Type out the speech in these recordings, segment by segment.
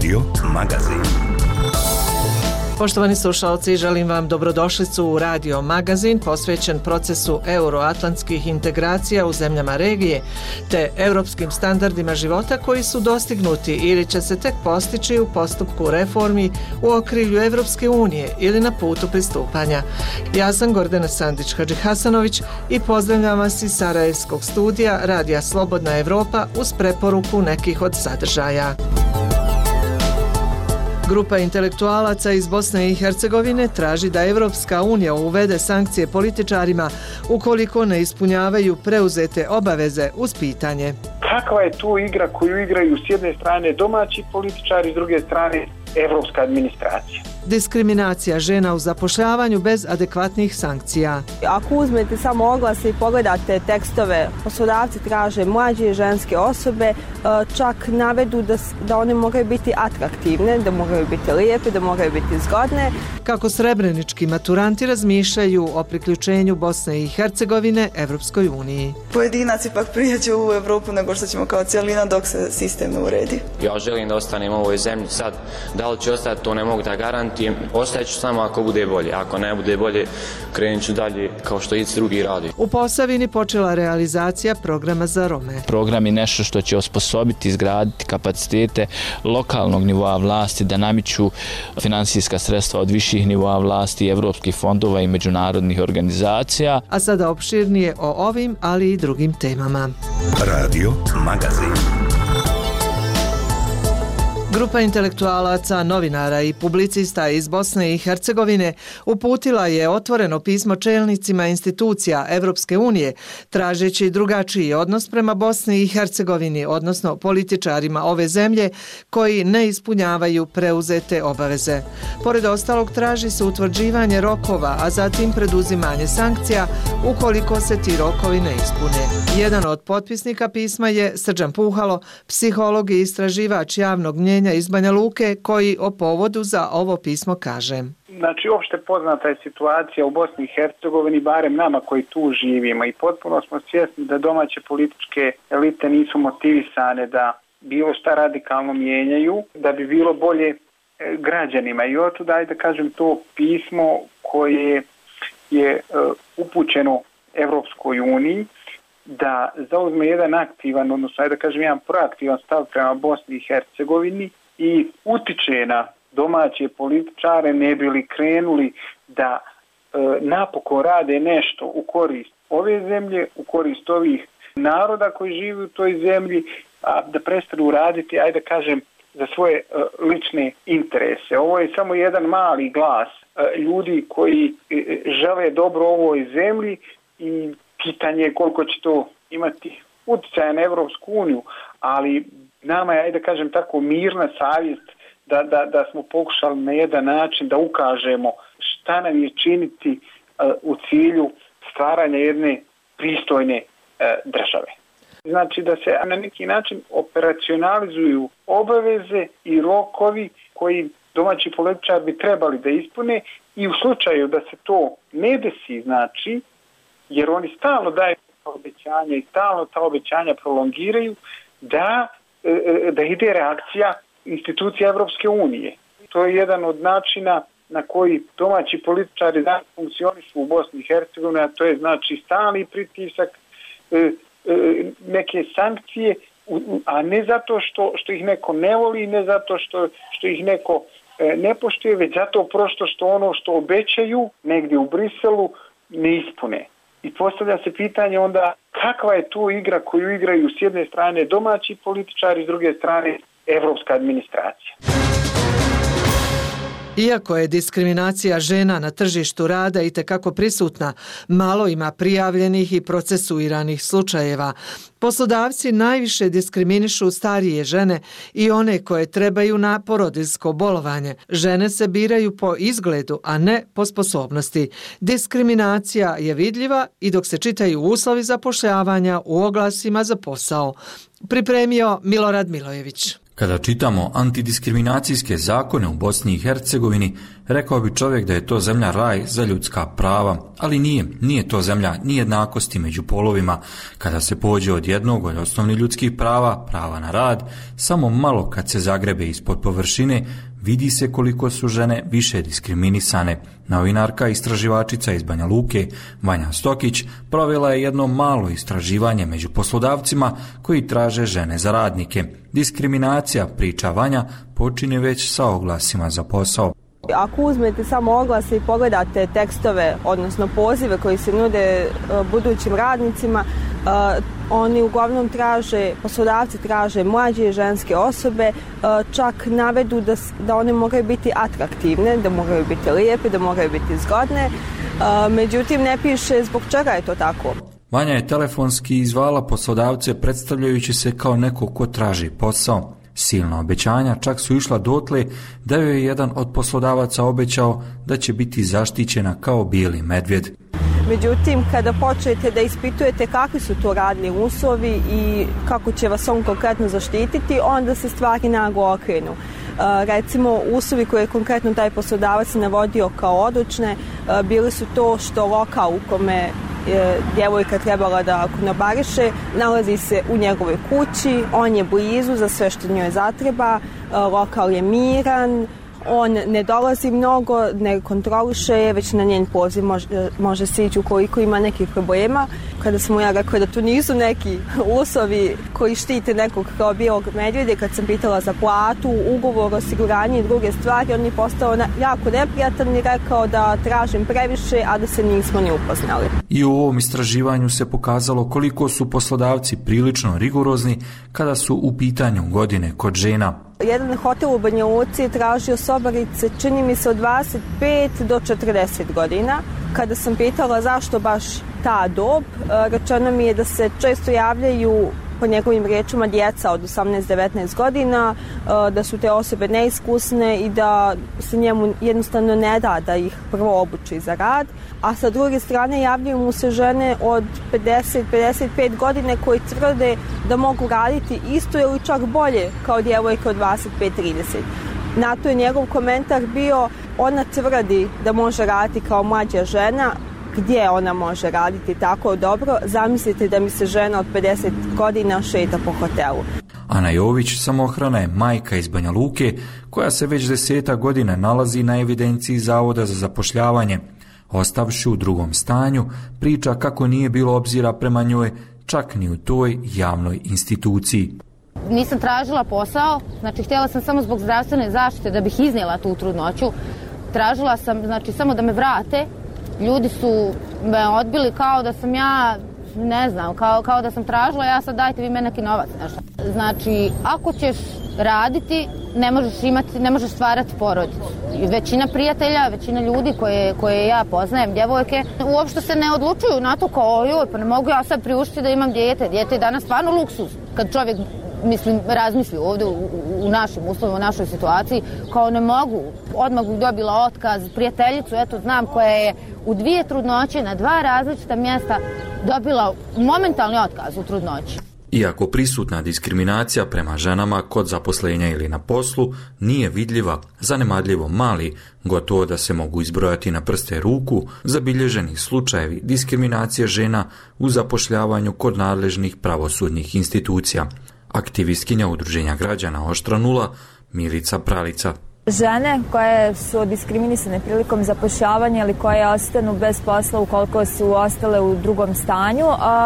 Radio Magazin. Poštovani slušalci, želim vam dobrodošlicu u Radio Magazin posvećen procesu euroatlantskih integracija u zemljama regije te europskim standardima života koji su dostignuti ili će se tek postići u postupku reformi u okrilju Evropske unije ili na putu pristupanja. Ja sam Gordana Sandić-Hadžihasanović i pozdravljam vas iz Sarajevskog studija Radija Slobodna Evropa uz preporuku nekih od sadržaja. Grupa intelektualaca iz Bosne i Hercegovine traži da Evropska unija uvede sankcije političarima ukoliko ne ispunjavaju preuzete obaveze uz pitanje: kakva je tu igra koju igraju s jedne strane domaći političari, s druge strane evropska administracija? Diskriminacija žena u zapošljavanju bez adekvatnih sankcija. Ako uzmete samo oglase i pogledate tekstove, poslodavci traže mlađe ženske osobe, čak navedu da one moraju biti atraktivne, da moraju biti lijepe, da moraju biti zgodne. Kako srebrenički maturanti razmišljaju o priključenju Bosne i Hercegovine Evropskoj uniji. Pojedinac ipak prije će u Evropu nego što ćemo kao cijelina dok se sistem ne uredi. Ja želim da ostanem u ovoj zemlji sad. Da li će ostati, to ne mogu da garantujem. Ostaću samo ako bude bolje. Ako ne bude bolje, krenut ću dalje kao što i drugi radi. U Posavini počela realizacija programa za Rome. Program je nešto što će osposobiti, izgraditi kapacitete lokalnog nivoa vlasti da namiću finansijska sredstva od viših nivoa vlasti, evropskih fondova i međunarodnih organizacija. A sada opširnije o ovim, ali i drugim temama. Radio Magazin. Grupa intelektualaca, novinara i publicista iz Bosne i Hercegovine uputila je otvoreno pismo čelnicima institucija Evropske unije, tražeći drugačiji odnos prema Bosni i Hercegovini, odnosno političarima ove zemlje koji ne ispunjavaju preuzete obaveze. Pored ostalog, traži se utvrđivanje rokova, a zatim preduzimanje sankcija ukoliko se ti rokovi ne ispune. Jedan od potpisnika pisma je Srđan Puhalo, psiholog i istraživač javnog mnjenja iz Banja Luke, koji o povodu za ovo pismo kaže: Znači, opšte poznata je situacija u Bosni i Hercegovini, barem nama koji tu živimo, i potpuno smo svjesni da domaće političke elite nisu motivisane da bilo šta radikalno mijenjaju, da bi bilo bolje građanima. I otuda, da kažem, to pismo koje je upućeno Evropskoj uniji da zauzme jedan aktivan, odnosno da kažem jedan proaktivan stav prema Bosni i Hercegovini i utiče na domaće političare ne bi li krenuli da napokon rade nešto u korist ove zemlje, u korist ovih naroda koji žive u toj zemlji, a da prestanu raditi, da kažem, za svoje lične interese. Ovo je samo jedan mali glas ljudi koji žele dobro ovoj zemlji i pitanje je koliko će to imati utjecaja na Evropsku uniju, ali nama je, da kažem tako, mirna savjest da smo pokušali na jedan način da ukažemo šta nam je činiti u cilju stvaranja jedne pristojne države. Znači da se na neki način operacionalizuju obaveze i rokovi koji domaći političari bi trebali da ispune i u slučaju da se to ne desi, znači, jer oni stalno daju obećanja i stalno ta obećanja prolongiraju, da ide reakcija institucija Evropske unije. To je jedan od načina na koji domaći političari danas funkcionišu u Bosni i Hercegovini, a to je znači stalni pritisak, neke sankcije, a ne zato što ih neko ne voli, ne zato što ih neko ne poštuje, već zato prosto što ono što obećaju negdje u Briselu ne ispune. I postavlja se pitanje onda kakva je tu igra koju igraju s jedne strane domaći političari, s druge strane evropska administracija. Iako je diskriminacija žena na tržištu rada itekako prisutna, malo ima prijavljenih i procesuiranih slučajeva. Poslodavci najviše diskriminišu starije žene i one koje trebaju na porodiljsko bolovanje. Žene se biraju po izgledu, a ne po sposobnosti. Diskriminacija je vidljiva i dok se čitaju uslovi zapošljavanja u oglasima za posao. Pripremio Milorad Milojević. Kada čitamo antidiskriminacijske zakone u Bosni i Hercegovini, rekao bi čovjek da je to zemlja raj za ljudska prava, ali nije to zemlja ni jednakosti među polovima. Kada se pođe od jednog od osnovnih ljudskih prava, prava na rad, samo malo kad se zagrebe ispod površine, vidi se koliko su žene više diskriminisane. Novinarka i istraživačica iz Banja Luke, Vanja Stokić, provela je jedno malo istraživanje među poslodavcima koji traže žene za radnike. Diskriminacija, priča Vanja, počinje već sa oglasima za posao. Ako uzmete samo oglase i pogledate tekstove, odnosno pozive koji se nude budućim radnicima, oni uglavnom poslodavci traže mlađe ženske osobe, čak navedu da one moraju biti atraktivne, da moraju biti lijepe, da moraju biti zgodne, međutim ne piše zbog čega je to tako. Vanja je telefonski izvala poslodavce predstavljajući se kao neko ko traži posao. Silna obećanja čak su išla dotle da joj je jedan od poslodavaca obećao da će biti zaštićena kao bijeli medvjed. Međutim, kada počnete da ispitujete kakvi su to radni uslovi i kako će vas on konkretno zaštititi, onda se stvari naglo okrenu. Recimo, uslovi koje je konkretno taj poslodavac navodio kao odlučne, bili su to što lokal u kome djevojka trebala da konobariše nalazi se u njegovoj kući, on je blizu za sve što njoj zatreba, lokal je miran, on ne dolazi mnogo, ne kontroliše je, već na njen poziv može se ići ukoliko ima nekih problema. Kada sam mu ja rekla da to nisu neki uslovi koji štite nekog kao bijelog medvjede, kad sam pitala za platu, ugovor, osiguranje i druge stvari, on je postao jako neprijatan i rekao da tražim previše, a da se nismo ni upoznali. I u ovom istraživanju se pokazalo koliko su poslodavci prilično rigorozni kada su u pitanju godine kod žena. Jedan hotel u Banja Luci je tražio sobarice, čini mi se od 25 do 40 godina. Kada sam pitala zašto baš ta dob, rečeno mi je da se često javljaju, po njegovim riječima, djeca od 18-19 godina, da su te osobe neiskusne i da se njemu jednostavno ne da da ih prvo obuči za rad. A sa druge strane javljaju mu se žene od 50-55 godine koji tvrde da mogu raditi isto ili čak bolje kao djevojke od 25-30. Na to je njegov komentar bio: ona tvrdi da može raditi kao mlađa žena, gdje ona može raditi tako dobro? Zamislite da mi se žena od 50 godina šeta po hotelu. Ana Jović, samohrana, je majka iz Banja Luke koja se već 10 godina nalazi na evidenciji Zavoda za zapošljavanje. Ostavši u drugom stanju, priča kako nije bilo obzira prema njoj čak ni u toj javnoj instituciji. Nisam tražila posao, znači htjela sam samo zbog zdravstvene zaštite da bih iznijela tu trudnoću. Tražila sam, znači, samo da me vrate. Ljudi su me odbili kao da sam ja, ne znam, kao da sam tražila, ja sad dajte vi meni neki novac. Znači, ako ćeš raditi, ne možeš stvarati porodicu. Većina prijatelja, većina ljudi koje ja poznajem, djevojke, uopšte se ne odlučuju na to kao joj, pa ne mogu ja sad priuštiti da imam dijete. Dijete je danas stvarno luksuz. Kad čovjek razmisli ovdje u našim uslovima, u našoj situaciji, kao ne mogu. Odmah bih dobila otkaz, prijateljicu, eto znam, koja je u 2 trudnoće na 2 različita mjesta dobila momentalni otkaz u trudnoći. Iako prisutna diskriminacija prema ženama kod zaposlenja ili na poslu nije vidljiva, zanemarljivo mali, gotovo da se mogu izbrojati na prste ruku, zabilježeni slučajevi diskriminacije žena u zapošljavanju kod nadležnih pravosudnih institucija. Aktivistkinja Udruženja građana Oštra nula, Milica Pralica. Žene koje su diskriminisane prilikom zapošljavanja ili koje ostanu bez posla ukoliko su ostale u drugom stanju,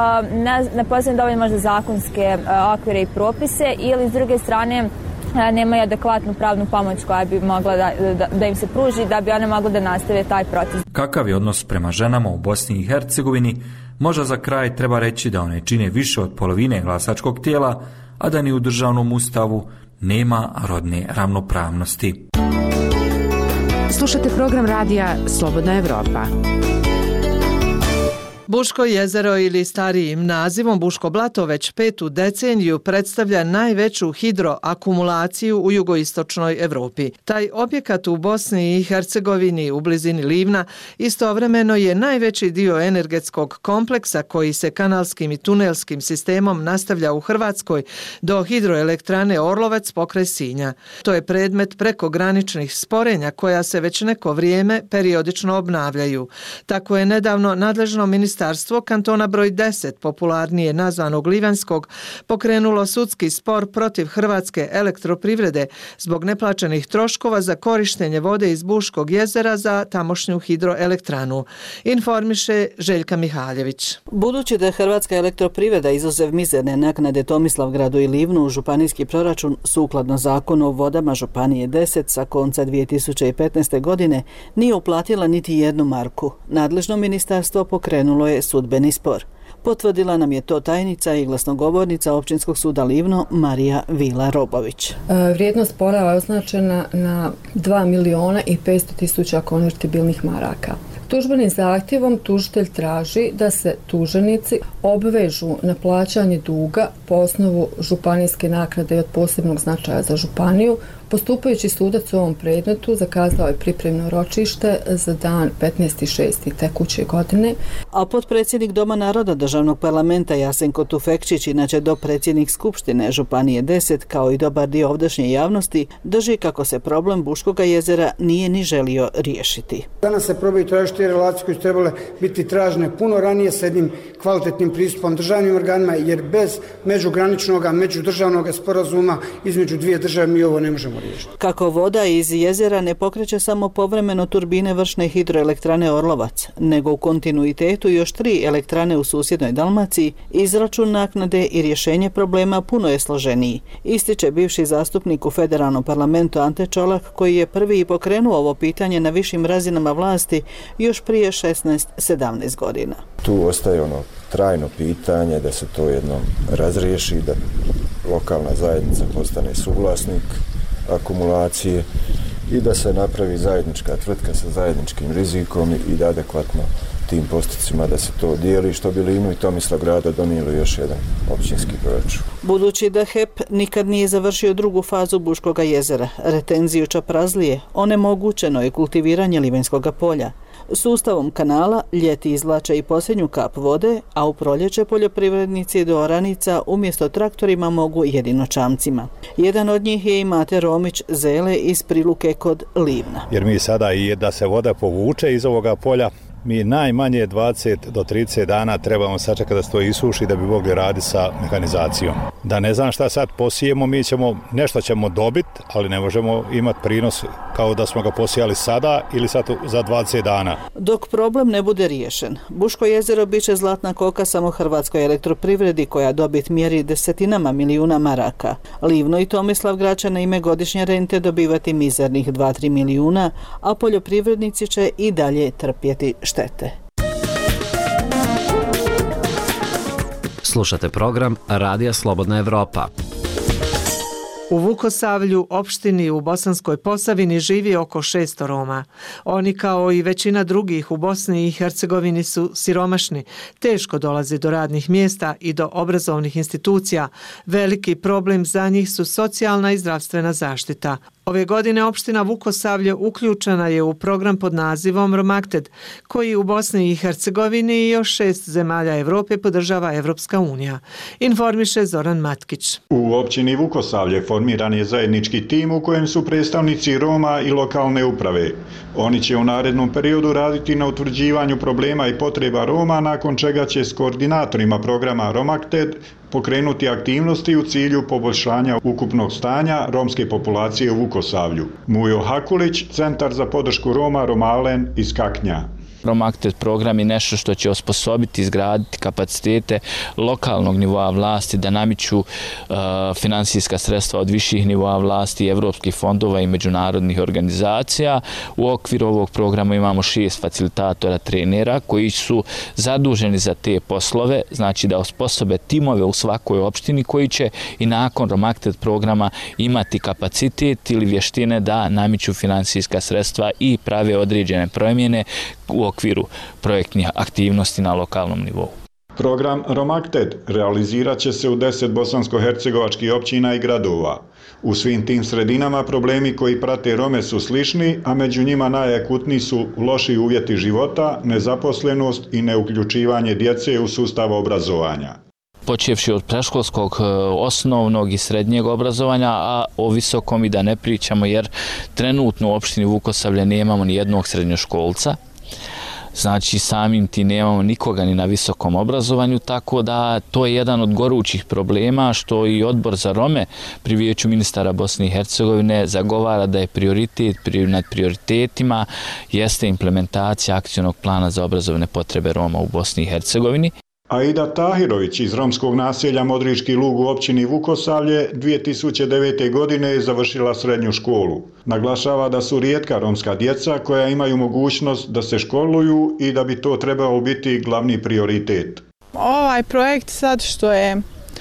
ne poznaju dovoljno možda zakonske okvire i propise, ili s druge strane nemaju adekvatnu pravnu pomoć koja bi mogla da im se pruži da bi one mogle da nastave taj proces. Kakav je odnos prema ženama u Bosni i Hercegovini? Možda za kraj treba reći da one čine više od polovine glasačkog tijela, a da ni u državnom ustavu nema rodne ravnopravnosti. Slušate program radija Slobodna Evropa. Buško jezero ili starijim nazivom Buško blato već 5. deceniju predstavlja najveću hidroakumulaciju u jugoistočnoj Evropi. Taj objekat u Bosni i Hercegovini u blizini Livna istovremeno je najveći dio energetskog kompleksa koji se kanalskim i tunelskim sistemom nastavlja u Hrvatskoj do hidroelektrane Orlovac pokraj Sinja. To je predmet prekograničnih sporenja koja se već neko vrijeme periodično obnavljaju. Tako je nedavno nadležno ministarstvo kantona broj 10, popularnije nazvanog Livanskog, pokrenulo sudski spor protiv Hrvatske elektroprivrede zbog neplaćenih troškova za korištenje vode iz Buškog jezera za tamošnju hidroelektranu. Informiše Željka Mihaljević. Budući da je Hrvatska elektroprivreda izuzev mizerne naknade Tomislavgradu i Livnu u županijski proračun sukladno zakonu o vodama Županije 10 sa konca 2015. godine nije uplatila niti jednu marku, nadležno ministarstvo pokrenulo je sudbeni spor. Potvrdila nam je to tajnica i glasnogovornica Općinskog suda Livno Marija Vila-Robović. Vrijednost spora je označena na 2.500.000 konvertibilnih maraka. Tužbenim zahtjevom tužitelj traži da se tuženici obvežu na plaćanje duga po osnovu županijske naknade od posebnog značaja za županiju. Postupajući sudac u ovom predmetu zakazao je pripremno ročište za dan 15.6. tekuće godine. A potpredsjednik Doma naroda Državnog parlamenta Jasenko Tufekčić, inače dopredsjednik Skupštine Županije 10, kao i dobar dio ovdašnje javnosti, drži kako se problem Buškoga jezera nije ni želio riješiti. Danas se probaju tražiti relacije koje su trebale biti tražene puno ranije s jednim kvalitetnim pristupom državnim organima, jer bez međugraničnog, međudržavnog sporazuma između dvije države mi ovo ne možemo riješiti. Kako voda iz jezera ne pokreće samo povremeno turbine vršne hidroelektrane Orlovac, nego u kontinuitetu još 3 elektrane u susjednoj Dalmaciji, izračun naknade i rješenje problema puno je složeniji, ističe bivši zastupnik u federalnom parlamentu Ante Čolak, koji je prvi i pokrenuo ovo pitanje na višim razinama vlasti još prije 16-17 godina. Tu ostaje trajno pitanje da se to jednom razriješi, da lokalna zajednica postane suvlasnik akumulacije i da se napravi zajednička tvrtka sa zajedničkim rizikom i da adekvatno tim postupcima da se to dijeli, što bi Livnu i Tomislavgrada donijelo još jedan općinski proračun. Budući da HEP nikad nije završio drugu fazu Buškoga jezera, retenziju Čaprazlije, onemogućeno je kultiviranje Livenskoga polja. Sustavom kanala ljeti izvlače i posljednju kap vode, a u proljeće poljoprivrednici do oranica umjesto traktorima mogu jedino čamcima. Jedan od njih je i Mate Romić Zele iz Priluke kod Livna. Jer mi sada i da se voda povuče iz ovoga polja, mi najmanje 20 do 30 dana trebamo sačekati da se to isuši da bi mogli raditi sa mehanizacijom. Da ne znam šta sad posijemo, nešto ćemo dobiti, ali ne možemo imati prinos kao da smo ga posijali sada ili sad za 20 dana. Dok problem ne bude riješen, Buško jezero biće zlatna koka samo Hrvatskoj elektroprivredi koja dobit mjeri desetinama milijuna maraka. Livno i Tomislavgrad će na ime godišnje rente dobivati mizernih 2-3 milijuna, a poljoprivrednici će i dalje trpjeti štete. Slušate program Radija Slobodna Evropa. U Vukosavlju, opštini u Bosanskoj Posavini, živi oko 600 Roma. Oni, kao i većina drugih u Bosni i Hercegovini, su siromašni, teško dolaze do radnih mjesta i do obrazovnih institucija. Veliki problem za njih su socijalna i zdravstvena zaštita. Ove godine opština Vukosavlje uključena je u program pod nazivom Romakted, koji u Bosni i Hercegovini i još 6 zemalja Evrope podržava Evropska unija. Informiše Zoran Matkić. U općini Vukosavlje formiran je zajednički tim u kojem su predstavnici Roma i lokalne uprave. Oni će u narednom periodu raditi na utvrđivanju problema i potreba Roma, nakon čega će s koordinatorima programa Romakted pokrenuti aktivnosti u cilju poboljšanja ukupnog stanja romske populacije u Vukosavlju. Mujo Hakulić, Centar za podršku Roma Romalen iz Kaknja. Romakted program je nešto što će osposobiti, izgraditi kapacitete lokalnog nivoa vlasti da namiću finansijska sredstva od viših nivoa vlasti, evropskih fondova i međunarodnih organizacija. U okviru ovog programa imamo 6 facilitatora, trenera koji su zaduženi za te poslove, znači da osposobe timove u svakoj opštini koji će i nakon Romakted programa imati kapacitet ili vještine da namiću finansijska sredstva i prave određene promjene u okviru projektnih aktivnosti na lokalnom nivou. Program Romakted realizirat će se u 10 bosansko-hercegovačkih općina i gradova. U svim tim sredinama problemi koji prate Rome su slični, a među njima najakutniji su loši uvjeti života, nezaposlenost i neuključivanje djece u sustav obrazovanja. Počevši od predškolskog, osnovnog i srednjeg obrazovanja, a o visokom i da ne pričamo, jer trenutno u opštini Vukosavlje nemamo ni jednog srednjoškolca. Znači samim ti nemamo nikoga ni na visokom obrazovanju, tako da to je jedan od gorućih problema što i Odbor za Rome pri Vijeću ministara Bosne i Hercegovine zagovara da je prioritet nad prioritetima jeste implementacija akcionog plana za obrazovne potrebe Roma u Bosni i Hercegovini. Aida Tahirović iz romskog naselja Modrički lug u općini Vukosavlje 2009. godine je završila srednju školu. Naglašava da su rijetka romska djeca koja imaju mogućnost da se školuju i da bi to trebalo biti glavni prioritet. Ovaj projekt sad što je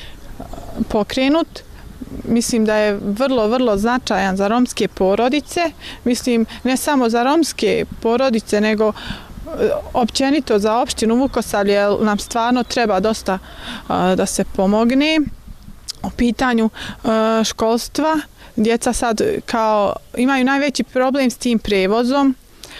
pokrenut, mislim da je vrlo značajan za romske porodice. Mislim ne samo za romske porodice, nego općenito za opštinu Vukosavlje, jer nam stvarno treba dosta da se pomogne u pitanju školstva. Djeca sad kao imaju najveći problem s tim prevozom,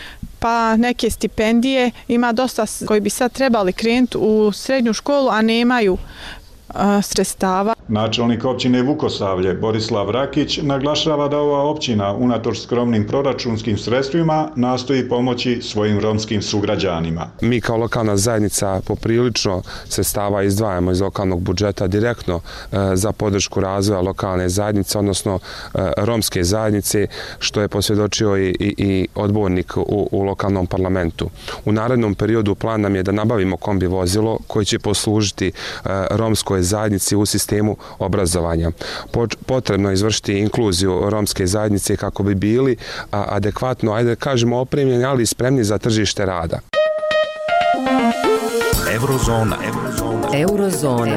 pa neke stipendije, ima dosta koji bi sad trebali krenuti u srednju školu, a nemaju sredstava. Načelnik općine Vukosavlje Borislav Rakić naglašava da ova općina unatoč skromnim proračunskim sredstvima nastoji pomoći svojim romskim sugrađanima. Mi kao lokalna zajednica poprilično sredstava izdvajamo iz lokalnog budžeta direktno za podršku razvoja lokalne zajednice, odnosno romske zajednice, što je posvjedočio i odbornik u lokalnom parlamentu. U narednom periodu plan nam je da nabavimo kombi vozilo koje će poslužiti romskoj zajednici u sistemu obrazovanja. Potrebno je izvršiti inkluziju romske zajednice kako bi bili adekvatno, ajde kažemo, opremljeni, ali spremni za tržište rada. Eurozona.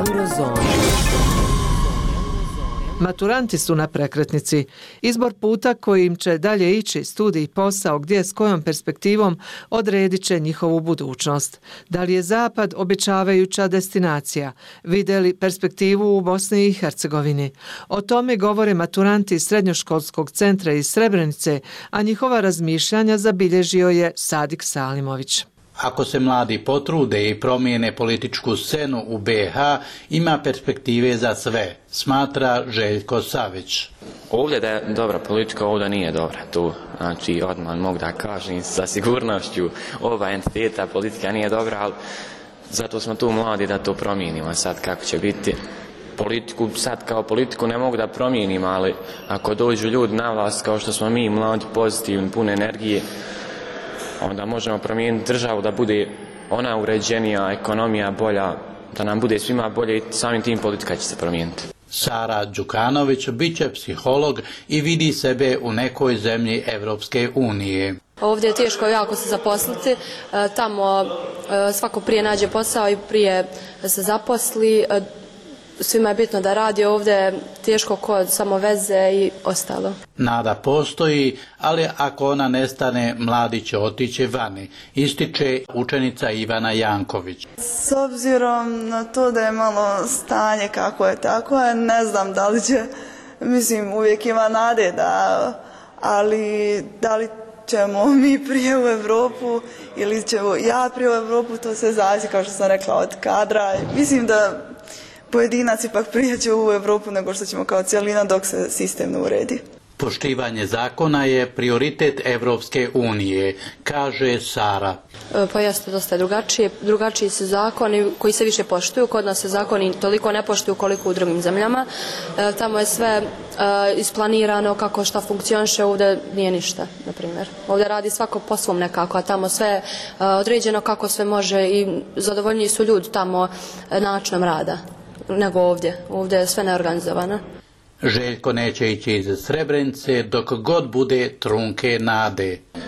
Maturanti su na prekretnici. Izbor puta kojim će dalje ići studij, posao, gdje s kojom perspektivom odredit će njihovu budućnost. Da li je Zapad obećavajuća destinacija? Vide li perspektivu u Bosni i Hercegovini? O tome govore maturanti Srednjoškolskog centra iz Srebrenice, a njihova razmišljanja zabilježio je Sadik Salimović. Ako se mladi potrude i promijene političku scenu u BiH, ima perspektive za sve, smatra Željko Savić. Ovdje da je dobra politika, ovdje nije dobra. Tu, znači, odmah mogu da kažem sa sigurnošću, ova entiteta politika nije dobra, ali zato smo tu mladi da to promijenimo. Sad kako će biti politiku, sad kao politiku ne mogu da promijenim, ali ako dođu ljudi na vas kao što smo mi, mladi, pozitivni, pune energije, onda možemo promijeniti državu da bude ona uređenija, ekonomija bolja, da nam bude svima bolje i samim tim politika će se promijeniti. Sara Đukanović bit će psiholog i vidi sebe u nekoj zemlji Evropske unije. Ovdje je teško jako se zaposliti, tamo svako prije nađe posao i prije se zaposli. Svima je bitno da radi, ovdje je teško kod samo veze i ostalo. Nada postoji, ali ako ona nestane, mladi će otići vani, ističe učenica Ivana Janković. S obzirom na to da je malo stanje kako je tako, ne znam da li će, mislim uvijek ima nade ali da li ćemo mi prije u Europu ili ćemo ja prije u Europu, to se zavisi, kao što sam rekla, od kadra. Mislim da pojedinac ipak prije će u Europu nego što ćemo kao cijelina dok se sistem ne uredi. Poštivanje zakona je prioritet Evropske unije, kaže Sara. Pa jeste dosta drugačiji su zakoni koji se više poštuju. Kod nas se zakoni toliko ne poštuju koliko u drugim zemljama. Tamo je sve isplanirano kako šta funkcioniše, ovdje nije ništa, na primjer. Ovdje radi svako po svom nekako, a tamo sve određeno kako sve može i zadovoljniji su ljudi tamo načinom rada nego ovdje. Ovdje je sve neorganizovano. Željko neće ići iz Srebrenice dok god bude trunke nade.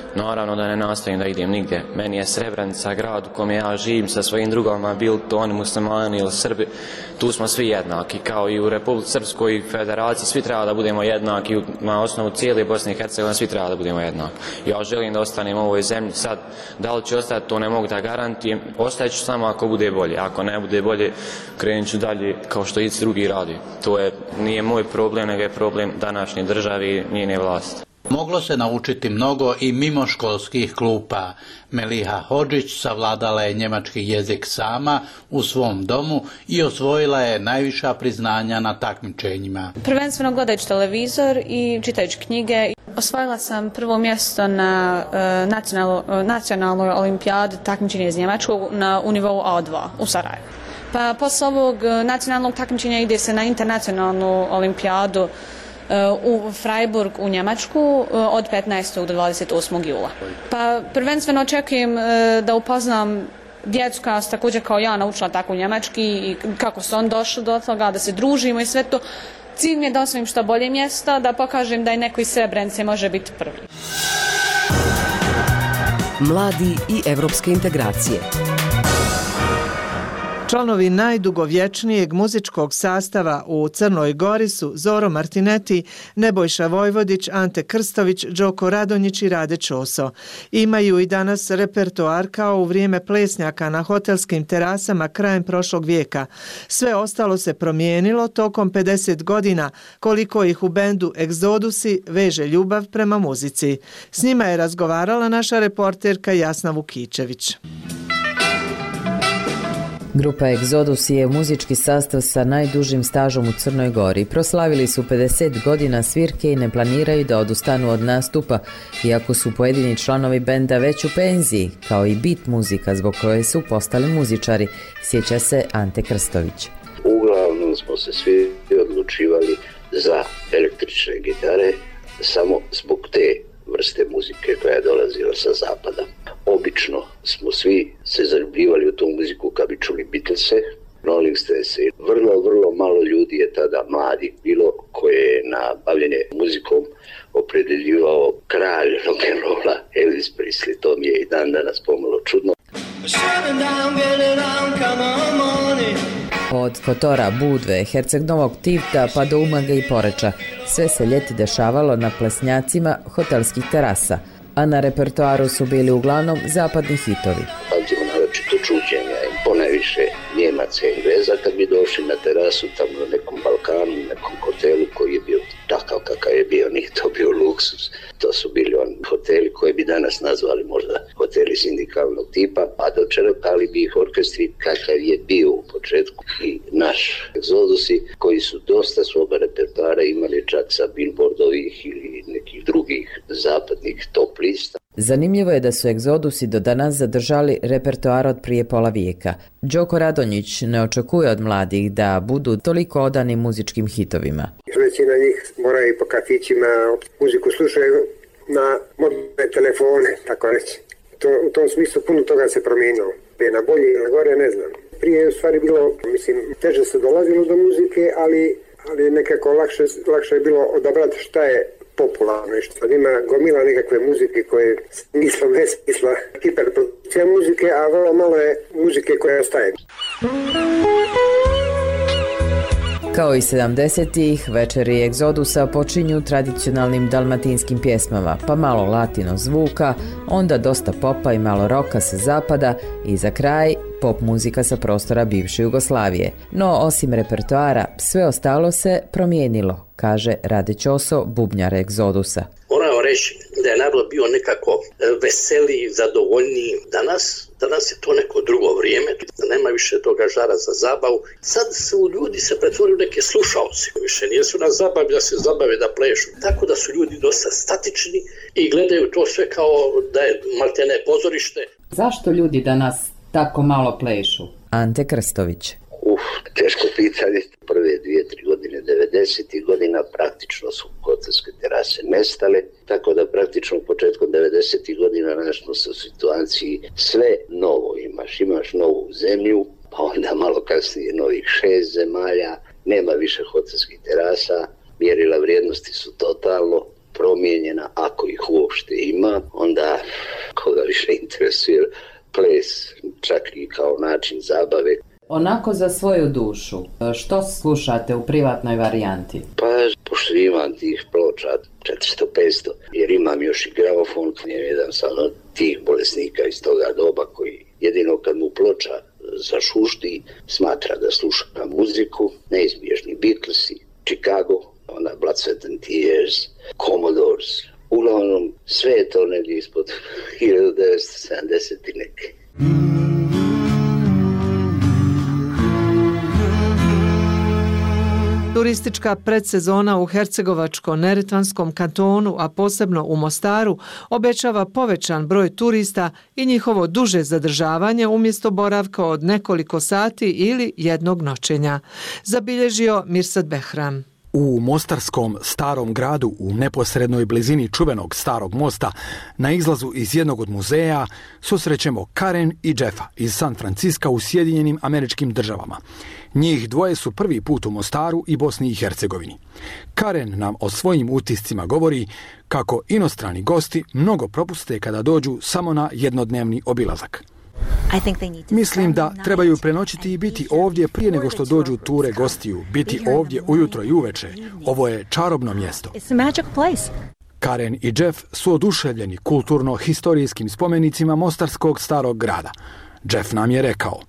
Naravno da ne nastavim da idem nigdje. Meni je Srebrenica grad u kome ja živim sa svojim drugovima, bili to oni muslimani ili Srbi, tu smo svi jednaki, kao i u Republici Srpskoj federaciji, svi treba da budemo jednaki, na osnovu cijele Bosne i Hercegovine svi treba da budemo jednaki. Ja želim da ostanem u ovoj zemlji, sad da li će ostati to ne mogu da garantijem, ostaje ću samo ako bude bolje, ako ne bude bolje krenut ću dalje kao što i drugi radi. To nije moj problem, nego je problem današnje države i njene vlasti. Moglo se naučiti mnogo i mimo školskih klupa. Meliha Hodžić savladala je njemački jezik sama u svom domu i osvojila je najviša priznanja na takmičenjima. Prvenstveno gledajući televizor i čitajući knjige. Osvojila sam prvo mjesto na nacionalnoj olimpijadi takmičenja iz Njemačkog u nivou A2 u Sarajevu. Pa posle ovog nacionalnog takmičenja ide se na internacionalnu olimpijadu u Freiburg u Njemačku od 15. do 28. jula. Pa prvenstveno očekujem da upoznam djecu koja su također kao ja naučila tako njemački i kako su on došli do toga, da se družimo i sve to. Cilj mi je da osvojim što bolje mjesto, da pokažem da i neko iz Srebrenice može biti prvi. Mladi i evropske integracije. Članovi najdugovječnijeg muzičkog sastava u Crnoj Gori su Zoro Martinetti, Nebojša Vojvodić, Ante Krstović, Đoko Radonjić i Rade Ćoso. Imaju i danas repertoar kao u vrijeme plesnjaka na hotelskim terasama krajem prošlog vijeka. Sve ostalo se promijenilo tokom 50 godina, koliko ih u bendu Egzodusi veže ljubav prema muzici. S njima je razgovarala naša reporterka Jasna Vukičević. Grupa Egzodus je muzički sastav sa najdužim stažom u Crnoj Gori. Proslavili su 50 godina svirke i ne planiraju da odustanu od nastupa, iako su pojedini članovi benda već u penziji, kao i bit muzika zbog koje su postali muzičari, sjeća se Ante Krstović. Uglavnom smo se svi odlučivali za električne gitare samo zbog te vrste muzike koja je dolazila sa zapada. Obično smo svi se zaljubljivali u tu muziku kad bi čuli Beatlese, Rolling Stones. Vrlo malo ljudi je tada mladi bilo koje je na bavljenje muzikom opredeljivao kralj rock'n'rolla Elvis Presley. To mi je i dan danas pomalo čudno. Od Kotora, Budve, Herceg Novog Tivta pa do Umaga i Poreča, sve se ljeti dešavalo na plesnjacima hotelskih terasa, a na repertoaru su bili uglavnom zapadni hitovi. Pamtimo naročito čuđenja i ponajviše Njemaca i Engleza kad bi došli na terasu tamo na nekom Balkanu, nekom hotelu koji je bio takav kakav je bio, nije to bio luksus. To su bili oni hoteli koje bi danas nazvali možda hoteli sindikalnog tipa, pa dočerpali bi ih orkestri kakav je bio u početku i naš Egzodusi koji su dosta svoga repertoara imali čak sa Billboardovih ili nekih drugih zapadnih top lista. Zanimljivo je da su Egzodusi do danas zadržali repertoar od prije pola vijeka. Đoko Radonjić ne očekuje od mladih da budu toliko odani muzičkim hitovima. Većina njih mora i po kafićima muziku slušaju na mobilne telefone, tako reći. U tom smislu puno toga se promijenilo. Je na bolje ili na gore, ne znam. Prije je u stvari bilo, teže se dolazilo do muzike, ali nekako lakše je bilo odabrati šta je popularno i što ima gomila nekakve muzike koje smisla, bez smisla, hiperprodukcija muzike, a vrlo malo je muzike koja ostaje. Kao i 70-ih, večeri Egzodusa počinju tradicionalnim dalmatinskim pjesmama, pa malo latino zvuka, onda dosta popa i malo roka sa zapada i za kraj pop muzika sa prostora bivše Jugoslavije. No, osim repertoara, sve ostalo se promijenilo, kaže Rade Ćoso, bubnjar Egzodusa. Moram reći da je narod bio nekako veseliji, zadovoljniji. Danas je to neko drugo vrijeme, nema više toga žara za zabavu. Sad su ljudi se pretvorili neke slušaoci, više nisu na zabavi da se zabave da plešu. Tako da su ljudi dosta statični i gledaju to sve kao da je maltene pozorište. Zašto ljudi danas tako malo plešu? Ante Krstović. Teško pitanje. Prve 2-3 godine 90. godina praktično su hotelske terase nestale, tako da praktično početkom 90. godina našli se u situaciji sve novo imaš novu zemlju, pa onda malo kasnije novih 6 zemalja, nema više hotelskih terasa, mjerila vrijednosti su totalno promijenjena, ako ih uopšte ima, onda koga više interesuje ples, čak i kao način zabave. Onako za svoju dušu, što slušate u privatnoj varijanti? Pa, pošto imam tih ploča 400-500, jer imam još i gramofon, jedan sam od tih bolesnika iz toga doba koji jedino kad mu ploča zašušti, smatra da sluša muziku, neizbježni Beatlesi, Chicago, onda Blood, Sweat and Tears, Commodores, uglavnom sve je to negdje ispod 1970 i neke. Turistička predsezona u Hercegovačko-Neretvanskom kantonu, a posebno u Mostaru, obećava povećan broj turista i njihovo duže zadržavanje umjesto boravka od nekoliko sati ili jednog noćenja, zabilježio Mirsad Behram. U mostarskom starom gradu, u neposrednoj blizini čuvenog starog mosta, na izlazu iz jednog od muzeja, susrećemo Karen i Jeffa iz San Franciska u Sjedinjenim Američkim Državama. Njih dvoje su prvi put u Mostaru i Bosni i Hercegovini. Karen nam o svojim utiscima govori kako inostrani gosti mnogo propuste kada dođu samo na jednodnevni obilazak. Mislim da trebaju prenoćiti i biti ovdje prije nego što dođu ture gostiju, biti ovdje ujutro i uveče. Ovo je čarobno mjesto. Karen i Jeff su oduševljeni kulturno-historijskim spomenicima mostarskog starog grada. Jeff nam je rekao: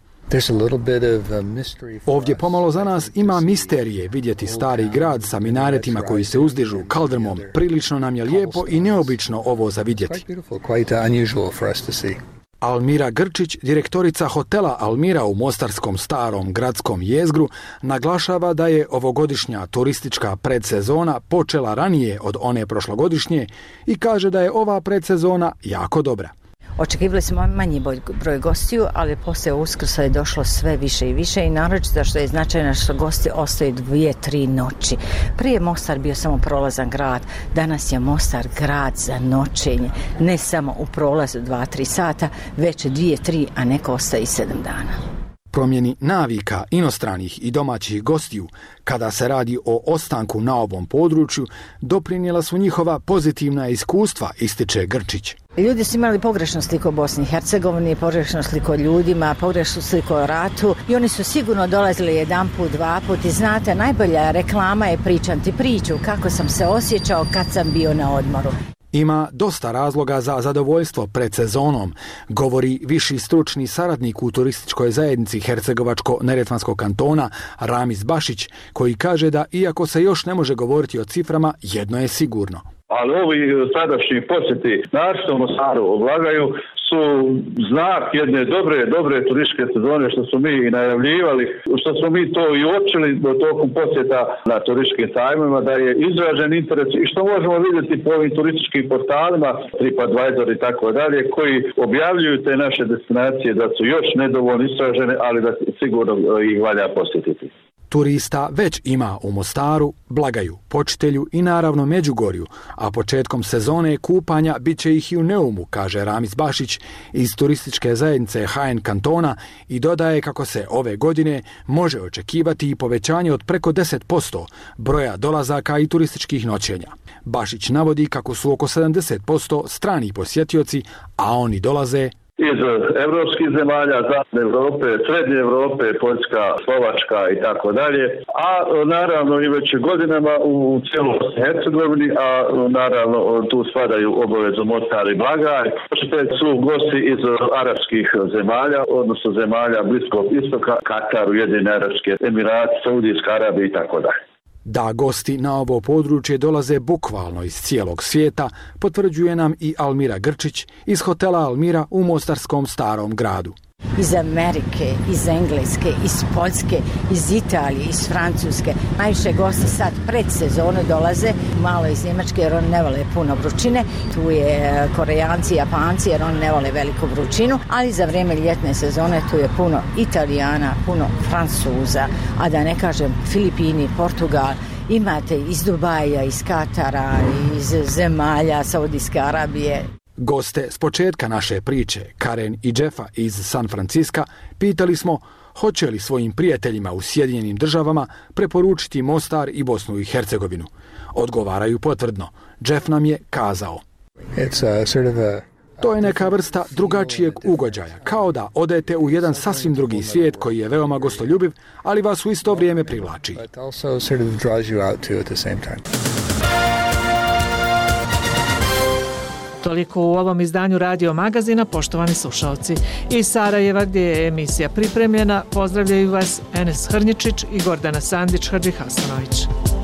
ovdje pomalo za nas ima misterije vidjeti stari grad sa minaretima koji se uzdižu kaldrmom. Prilično nam je lijepo i neobično ovo za vidjeti. Almira Grčić, direktorica hotela Almira u mostarskom starom gradskom jezgru, naglašava da je ovogodišnja turistička predsezona počela ranije od one prošlogodišnje i kaže da je ova predsezona jako dobra. Očekivali smo manji broj gostiju, ali poslije Uskrsa je došlo sve više i više i naročito što je značajno što gosti ostaju 2-3 noći. Prije Mostar bio samo prolazan grad, danas je Mostar grad za noćenje, ne samo u prolazu 2-3 sata, već 2-3, a neko ostaje i 7 dana. Promjeni navika inostranih i domaćih gostiju kada se radi o ostanku na ovom području doprinijela su njihova pozitivna iskustva, ističe Grčić. Ljudi su imali pogrešnu sliku o Bosni i Hercegovini, pogrešnu sliku o ljudima, pogrešnu sliku o ratu i oni su sigurno dolazili jedan put, 2 put i znate, najbolja reklama je pričati priču kako sam se osjećao kad sam bio na odmoru. Ima dosta razloga za zadovoljstvo pred sezonom, govori viši stručni saradnik u turističkoj zajednici Hercegovačko-Neretvanskog kantona Ramiz Bašić, koji kaže da iako se još ne može govoriti o ciframa, jedno je sigurno. Ali ovi sadašnji posjeti naročito u Mostaru oblagaju su znak jedne dobre turističke sezone što smo mi i najavljivali, što smo mi to i uočili do tokom posjeta na turističkim sajmovima, da je izražen interes i što možemo vidjeti po ovim turističkim portalima, TripAdvisor i tako dalje, koji objavljuju te naše destinacije da su još nedovoljno istražene, ali da sigurno ih valja posjetiti. Turista već ima u Mostaru, Blagaju, Počitelju i naravno Međugorju, a početkom sezone kupanja bit će ih i u Neumu, kaže Ramiz Bašić iz turističke zajednice HN kantona i dodaje kako se ove godine može očekivati i povećanje od preko 10% broja dolazaka i turističkih noćenja. Bašić navodi kako su oko 70% strani posjetioci, a oni dolaze iz evropskih zemalja, zapadne Europe, srednje Europe, Poljska, Slovačka i tako dalje, a naravno i već godinama u cijeloj Hercegovini, a naravno tu spadaju obavezno Mostar i Blagaj. Što su gosti iz arapskih zemalja, odnosno zemalja Bliskog istoka, Katar, Ujedinjeni Arapski Emirati, Saudijska Arabija i tako dalje. Da gosti na ovo područje dolaze bukvalno iz cijelog svijeta, potvrđuje nam i Almira Grčić iz hotela Almira u mostarskom starom gradu. Iz Amerike, iz Engleske, iz Poljske, iz Italije, iz Francuske. Najviše gosti sad pred sezonu dolaze, malo iz Njemačke jer oni ne vole puno vrućine. Tu je Korejanci, Japanci jer oni ne vole veliku vrućinu, ali za vrijeme ljetne sezone tu je puno Italijana, puno Francuza, a da ne kažem Filipini, Portugal. Imate iz Dubaja, iz Katara, iz zemalja Saudijske Arabije. Goste s početka naše priče, Karen i Jeffa iz San Franciska, pitali smo hoće li svojim prijateljima u Sjedinjenim državama preporučiti Mostar i Bosnu i Hercegovinu. Odgovaraju potvrdno. Jeff nam je kazao: to je neka vrsta drugačijeg ugođaja, kao da odete u jedan sasvim drugi svijet koji je veoma gostoljubiv, ali vas u isto vrijeme privlači. Toliko u ovom izdanju Radio Magazina, poštovani slušalci. Iz Sarajeva, gdje je emisija pripremljena, pozdravljaju vas Enes Hrnjičić i Gordana Sandić-Hadžihasanović.